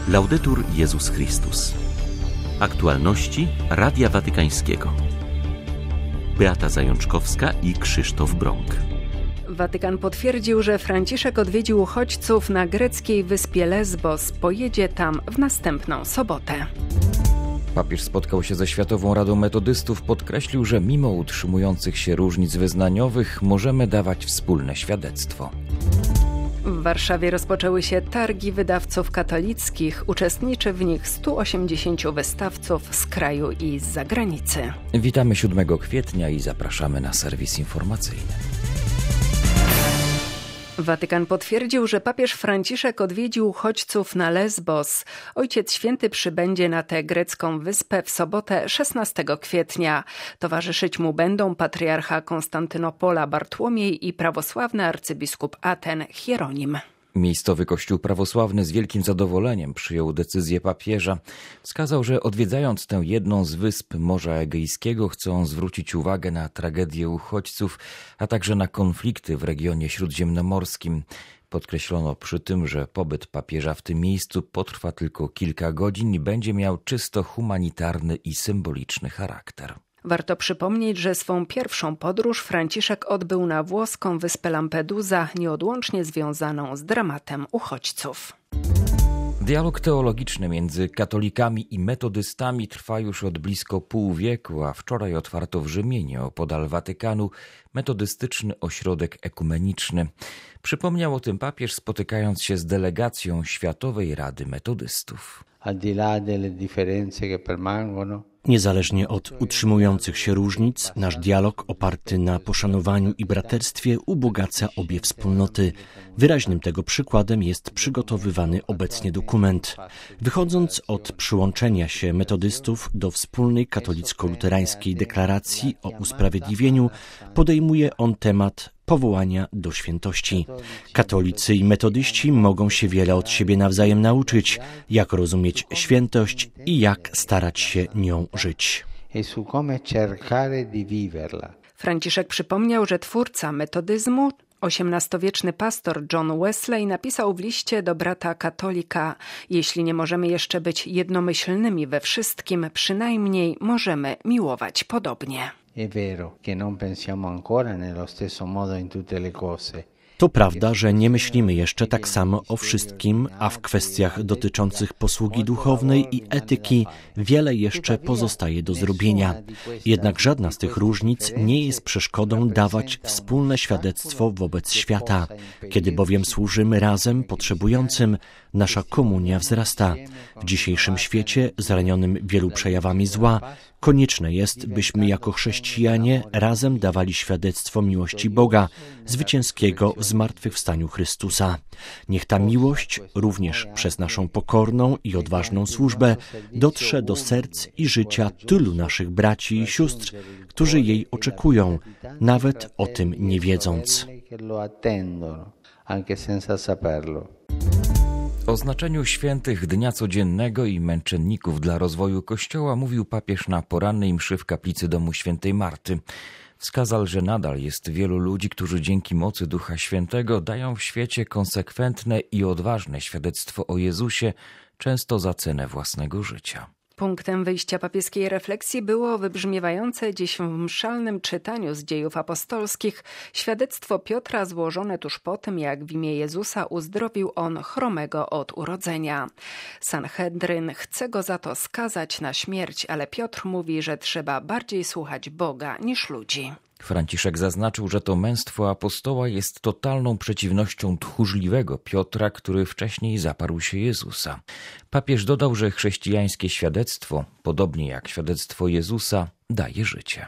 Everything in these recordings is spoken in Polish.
Laudetur Jezus Chrystus. Aktualności Radia Watykańskiego. Beata Zajączkowska i Krzysztof Brąk. Watykan potwierdził, że Franciszek odwiedził uchodźców na greckiej wyspie Lesbos. Pojedzie tam w następną sobotę. Papież spotkał się ze Światową Radą Metodystów, podkreślił, że mimo utrzymujących się różnic wyznaniowych możemy dawać wspólne świadectwo. W Warszawie rozpoczęły się targi wydawców katolickich. Uczestniczy w nich 180 wystawców z kraju i z zagranicy. Witamy 7 kwietnia i zapraszamy na serwis informacyjny. Watykan potwierdził, że papież Franciszek odwiedził uchodźców na Lesbos. Ojciec Święty przybędzie na tę grecką wyspę w sobotę 16 kwietnia. Towarzyszyć mu będą patriarcha Konstantynopola Bartłomiej i prawosławny arcybiskup Aten Hieronim. Miejscowy kościół prawosławny z wielkim zadowoleniem przyjął decyzję papieża. Wskazał, że odwiedzając tę jedną z wysp Morza Egejskiego chcą zwrócić uwagę na tragedię uchodźców, a także na konflikty w regionie śródziemnomorskim. Podkreślono przy tym, że pobyt papieża w tym miejscu potrwa tylko kilka godzin i będzie miał czysto humanitarny i symboliczny charakter. Warto przypomnieć, że swą pierwszą podróż Franciszek odbył na włoską wyspę Lampedusa, nieodłącznie związaną z dramatem uchodźców. Dialog teologiczny między katolikami i metodystami trwa już od blisko pół wieku, a wczoraj otwarto w Rzymie, nieopodal Watykanu, metodystyczny ośrodek ekumeniczny. Przypomniał o tym papież, spotykając się z delegacją Światowej Rady Metodystów. Niezależnie od utrzymujących się różnic, nasz dialog oparty na poszanowaniu i braterstwie ubogaca obie wspólnoty. Wyraźnym tego przykładem jest przygotowywany obecnie dokument. Wychodząc od przyłączenia się metodystów do wspólnej katolicko-luterańskiej deklaracji o usprawiedliwieniu, podejmuje on temat powołania do świętości. Katolicy i metodyści mogą się wiele od siebie nawzajem nauczyć, jak rozumieć świętość i jak starać się nią żyć. Franciszek przypomniał, że twórca metodyzmu, XVIII-wieczny pastor John Wesley, napisał w liście do brata katolika: jeśli nie możemy jeszcze być jednomyślnymi we wszystkim, przynajmniej możemy miłować podobnie. To prawda, że nie myślimy jeszcze tak samo o wszystkim, a w kwestiach dotyczących posługi duchownej i etyki wiele jeszcze pozostaje do zrobienia. Jednak żadna z tych różnic nie jest przeszkodą dawać wspólne świadectwo wobec świata. Kiedy bowiem służymy razem potrzebującym, nasza komunia wzrasta. W dzisiejszym świecie, zranionym wielu przejawami zła, konieczne jest, byśmy jako chrześcijanie razem dawali świadectwo miłości Boga, zwycięskiego w zmartwychwstaniu Chrystusa. Niech ta miłość, również przez naszą pokorną i odważną służbę, dotrze do serc i życia tylu naszych braci i sióstr, którzy jej oczekują, nawet o tym nie wiedząc. O znaczeniu świętych dnia codziennego i męczenników dla rozwoju Kościoła mówił papież na porannej mszy w kaplicy domu świętej Marty. Wskazał, że nadal jest wielu ludzi, którzy dzięki mocy Ducha Świętego dają w świecie konsekwentne i odważne świadectwo o Jezusie, często za cenę własnego życia. Punktem wyjścia papieskiej refleksji było wybrzmiewające dziś w mszalnym czytaniu z Dziejów Apostolskich świadectwo Piotra złożone tuż po tym, jak w imię Jezusa uzdrowił on chromego od urodzenia. Sanhedryn chce go za to skazać na śmierć, ale Piotr mówi, że trzeba bardziej słuchać Boga niż ludzi. Franciszek zaznaczył, że to męstwo apostoła jest totalną przeciwnością tchórzliwego Piotra, który wcześniej zaparł się Jezusa. Papież dodał, że chrześcijańskie świadectwo, podobnie jak świadectwo Jezusa, daje życie.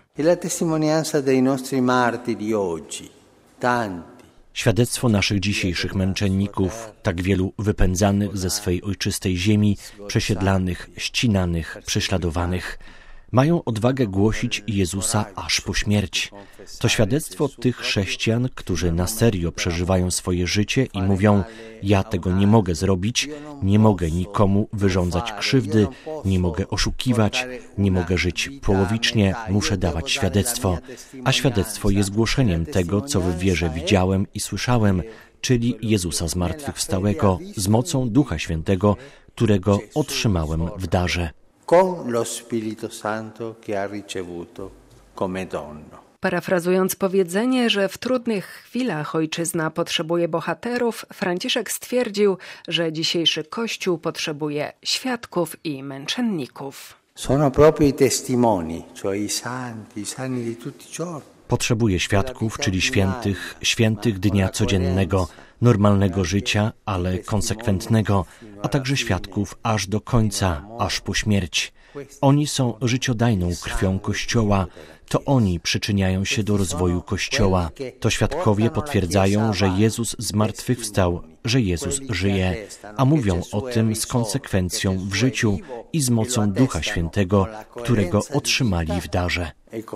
Świadectwo naszych dzisiejszych męczenników, tak wielu wypędzanych ze swej ojczystej ziemi, przesiedlanych, ścinanych, prześladowanych, mają odwagę głosić Jezusa aż po śmierć. To świadectwo tych chrześcijan, którzy na serio przeżywają swoje życie i mówią: ja tego nie mogę zrobić, nie mogę nikomu wyrządzać krzywdy, nie mogę oszukiwać, nie mogę żyć połowicznie, muszę dawać świadectwo. A świadectwo jest głoszeniem tego, co w wierze widziałem i słyszałem, czyli Jezusa zmartwychwstałego z mocą Ducha Świętego, którego otrzymałem w darze. Con lo Spirito Santo che ha ricevuto come dono. Parafrazując powiedzenie, że w trudnych chwilach ojczyzna potrzebuje bohaterów, Franciszek stwierdził, że dzisiejszy Kościół potrzebuje świadków i męczenników. Sono proprio i testimoni, cioè i santi di tutti i giorni. Potrzebuje świadków, czyli świętych dnia codziennego, normalnego życia, ale konsekwentnego, a także świadków aż do końca, aż po śmierć. Oni są życiodajną krwią Kościoła. To oni przyczyniają się do rozwoju Kościoła. To świadkowie potwierdzają, że Jezus zmartwychwstał, że Jezus żyje, a mówią o tym z konsekwencją w życiu i z mocą Ducha Świętego, którego otrzymali w darze.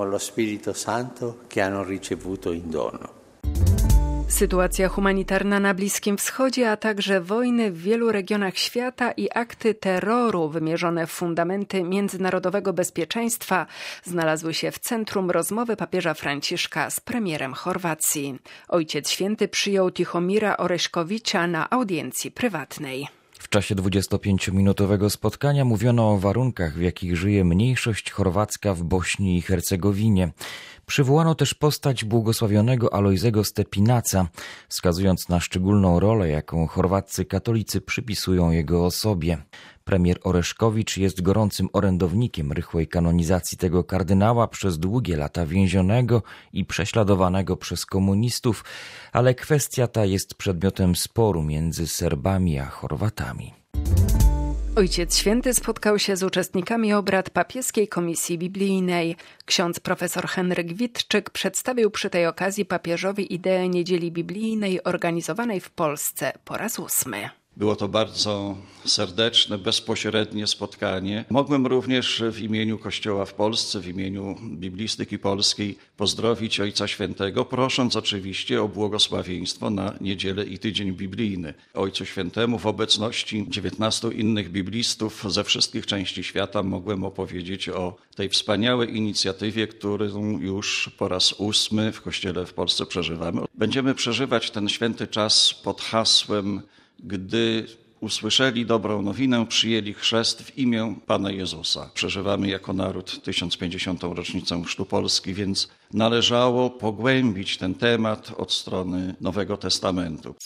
Sytuacja humanitarna na Bliskim Wschodzie, a także wojny w wielu regionach świata i akty terroru wymierzone w fundamenty międzynarodowego bezpieczeństwa znalazły się w centrum rozmowy papieża Franciszka z premierem Chorwacji. Ojciec Święty przyjął Tichomira Oreszkowicza na audiencji prywatnej. W czasie 25-minutowego spotkania mówiono o warunkach, w jakich żyje mniejszość chorwacka w Bośni i Hercegowinie. Przywołano też postać błogosławionego Alojzego Stepinaca, wskazując na szczególną rolę, jaką chorwaccy katolicy przypisują jego osobie. Premier Oreszkowicz jest gorącym orędownikiem rychłej kanonizacji tego kardynała, przez długie lata więzionego i prześladowanego przez komunistów, ale kwestia ta jest przedmiotem sporu między Serbami a Chorwatami. Ojciec Święty spotkał się z uczestnikami obrad Papieskiej Komisji Biblijnej. Ksiądz profesor Henryk Witczyk przedstawił przy tej okazji papieżowi ideę Niedzieli Biblijnej organizowanej w Polsce po raz 8. Było to bardzo serdeczne, bezpośrednie spotkanie. Mogłem również w imieniu Kościoła w Polsce, w imieniu Biblistyki Polskiej pozdrowić Ojca Świętego, prosząc oczywiście o błogosławieństwo na niedzielę i tydzień biblijny. Ojcu Świętemu w obecności 19 innych biblistów ze wszystkich części świata mogłem opowiedzieć o tej wspaniałej inicjatywie, którą już po raz 8 w Kościele w Polsce przeżywamy. Będziemy przeżywać ten święty czas pod hasłem: gdy usłyszeli dobrą nowinę, przyjęli chrzest w imię Pana Jezusa. Przeżywamy jako naród 1050. rocznicę chrztu Polski, więc należało pogłębić ten temat od strony Nowego Testamentu.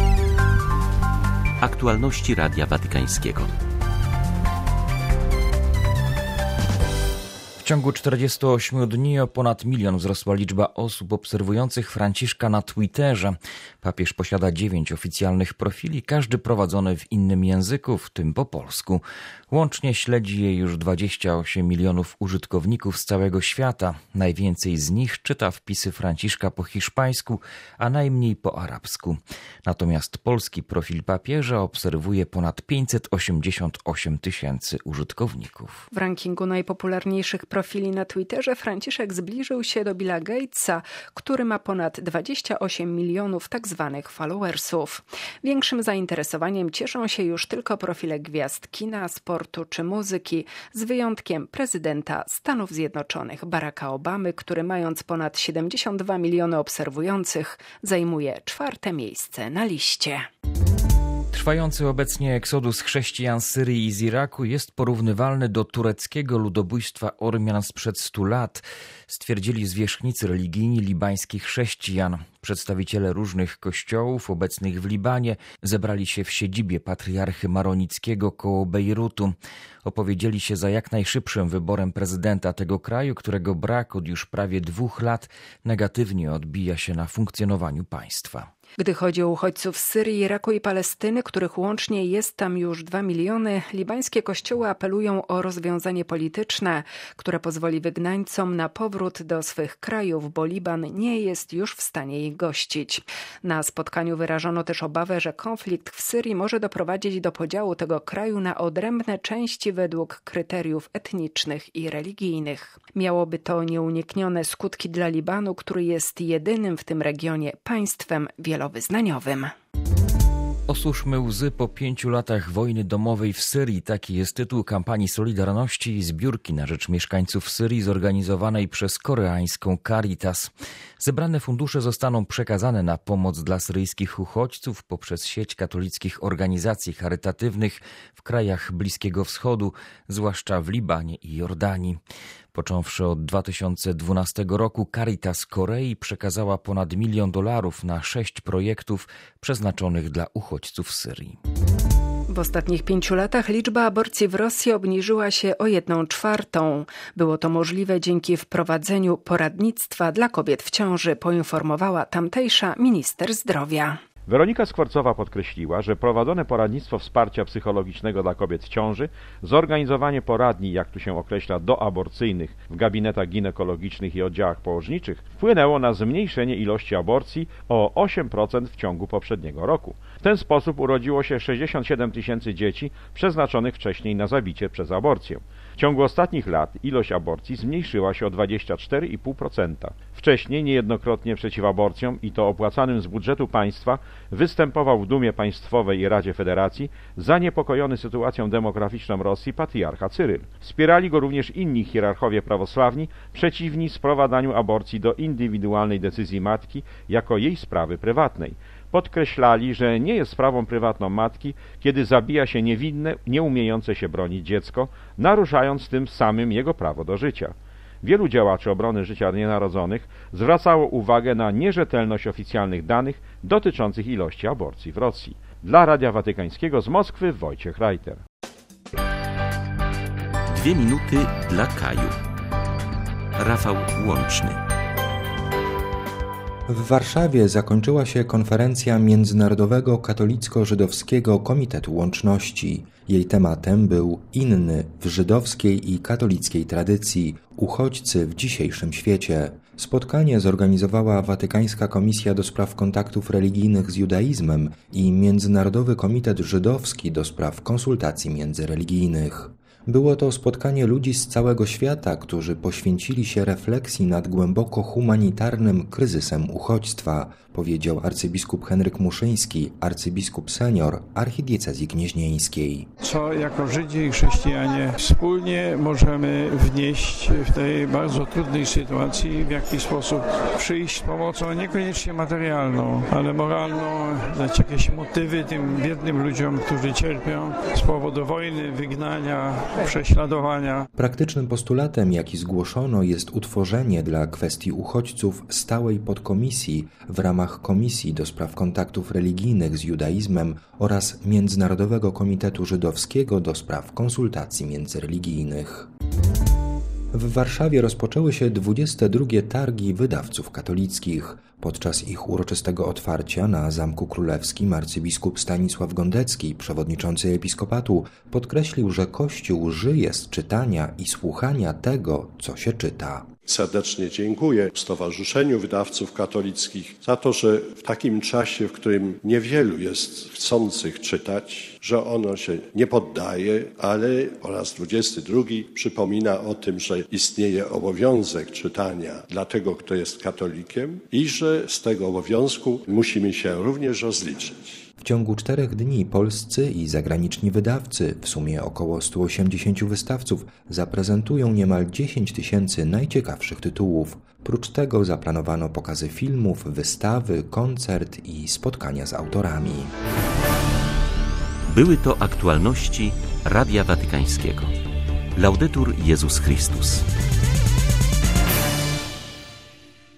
Aktualności Radia Watykańskiego. W ciągu 48 dni o ponad 1 milion wzrosła liczba osób obserwujących Franciszka na Twitterze. Papież posiada 9 oficjalnych profili, każdy prowadzony w innym języku, w tym po polsku. Łącznie śledzi je już 28 milionów użytkowników z całego świata. Najwięcej z nich czyta wpisy Franciszka po hiszpańsku, a najmniej po arabsku. Natomiast polski profil papieża obserwuje ponad 588 tysięcy użytkowników. W rankingu najpopularniejszych profili na Twitterze Franciszek zbliżył się do Billa Gatesa, który ma ponad 28 milionów tak zwanych followersów. Większym zainteresowaniem cieszą się już tylko profile gwiazd kina, sportu czy muzyki, z wyjątkiem prezydenta Stanów Zjednoczonych Baracka Obamy, który mając ponad 72 miliony obserwujących zajmuje 4. miejsce na liście. Trwający obecnie eksodus chrześcijan z Syrii i z Iraku jest porównywalny do tureckiego ludobójstwa Ormian sprzed 100 lat, stwierdzili zwierzchnicy religijni libańskich chrześcijan. Przedstawiciele różnych kościołów obecnych w Libanie zebrali się w siedzibie patriarchy maronickiego koło Bejrutu. Opowiedzieli się za jak najszybszym wyborem prezydenta tego kraju, którego brak od już prawie 2 lat negatywnie odbija się na funkcjonowaniu państwa. Gdy chodzi o uchodźców z Syrii, Iraku i Palestyny, których łącznie jest tam już 2 miliony, libańskie kościoły apelują o rozwiązanie polityczne, które pozwoli wygnańcom na powrót do swych krajów, bo Liban nie jest już w stanie ich gościć. Na spotkaniu wyrażono też obawę, że konflikt w Syrii może doprowadzić do podziału tego kraju na odrębne części według kryteriów etnicznych i religijnych. Miałoby to nieuniknione skutki dla Libanu, który jest jedynym w tym regionie państwem wielowyznaniowym. Osuszmy łzy po 5 latach wojny domowej w Syrii. Taki jest tytuł kampanii Solidarności i zbiórki na rzecz mieszkańców Syrii zorganizowanej przez koreańską Caritas. Zebrane fundusze zostaną przekazane na pomoc dla syryjskich uchodźców poprzez sieć katolickich organizacji charytatywnych w krajach Bliskiego Wschodu, zwłaszcza w Libanie i Jordanii. Począwszy od 2012 roku Caritas Korei przekazała ponad $1 milion na 6 projektów przeznaczonych dla uchodźców z Syrii. W ostatnich 5 latach liczba aborcji w Rosji obniżyła się o 1/4. Było to możliwe dzięki wprowadzeniu poradnictwa dla kobiet w ciąży, poinformowała tamtejsza minister zdrowia. Weronika Skwarcowa podkreśliła, że prowadzone poradnictwo wsparcia psychologicznego dla kobiet w ciąży, zorganizowanie poradni, jak tu się określa, doaborcyjnych w gabinetach ginekologicznych i oddziałach położniczych wpłynęło na zmniejszenie ilości aborcji o 8% w ciągu poprzedniego roku. W ten sposób urodziło się 67 000 dzieci przeznaczonych wcześniej na zabicie przez aborcję. W ciągu ostatnich lat ilość aborcji zmniejszyła się o 24,5%. Wcześniej niejednokrotnie przeciw aborcjom, i to opłacanym z budżetu państwa, występował w Dumie Państwowej i Radzie Federacji zaniepokojony sytuacją demograficzną Rosji patriarcha Cyryl. Wspierali go również inni hierarchowie prawosławni przeciwni sprowadzaniu aborcji do indywidualnej decyzji matki jako jej sprawy prywatnej. Podkreślali, że nie jest sprawą prywatną matki, kiedy zabija się niewinne, nieumiejące się bronić dziecko, naruszając tym samym jego prawo do życia. Wielu działaczy obrony życia nienarodzonych zwracało uwagę na nierzetelność oficjalnych danych dotyczących ilości aborcji w Rosji. Dla Radia Watykańskiego z Moskwy Wojciech Reiter. 2 minuty dla Kaju. Rafał Łączny. W Warszawie zakończyła się konferencja Międzynarodowego Katolicko-Żydowskiego Komitetu Łączności. Jej tematem był inny w żydowskiej i katolickiej tradycji, uchodźcy w dzisiejszym świecie. Spotkanie zorganizowała Watykańska Komisja do Spraw Kontaktów Religijnych z Judaizmem i Międzynarodowy Komitet Żydowski do Spraw Konsultacji Międzyreligijnych. Było to spotkanie ludzi z całego świata, którzy poświęcili się refleksji nad głęboko humanitarnym kryzysem uchodźstwa, powiedział arcybiskup Henryk Muszyński, arcybiskup senior archidiecezji gnieźnieńskiej. Co jako Żydzi i chrześcijanie wspólnie możemy wnieść w tej bardzo trudnej sytuacji, w jaki sposób przyjść z pomocą niekoniecznie materialną, ale moralną, dać jakieś motywy tym biednym ludziom, którzy cierpią z powodu wojny, wygnania, prześladowania. Praktycznym postulatem, jaki zgłoszono, jest utworzenie dla kwestii uchodźców stałej podkomisji w ramach Komisji do Spraw Kontaktów Religijnych z Judaizmem oraz Międzynarodowego Komitetu Żydowskiego do Spraw Konsultacji Międzyreligijnych. W Warszawie rozpoczęły się 22. Targi Wydawców Katolickich. Podczas ich uroczystego otwarcia na Zamku Królewskim arcybiskup Stanisław Gondecki, przewodniczący episkopatu, podkreślił, że Kościół żyje z czytania i słuchania tego, co się czyta. Serdecznie dziękuję Stowarzyszeniu Wydawców Katolickich za to, że w takim czasie, w którym niewielu jest chcących czytać, że ono się nie poddaje, ale po raz 22 przypomina o tym, że istnieje obowiązek czytania dla tego, kto jest katolikiem i że z tego obowiązku musimy się również rozliczyć. W ciągu 4 dni polscy i zagraniczni wydawcy, w sumie około 180 wystawców, zaprezentują niemal 10 000 najciekawszych tytułów. Prócz tego zaplanowano pokazy filmów, wystawy, koncert i spotkania z autorami. Były to aktualności Radia Watykańskiego. Laudetur Jezus Chrystus.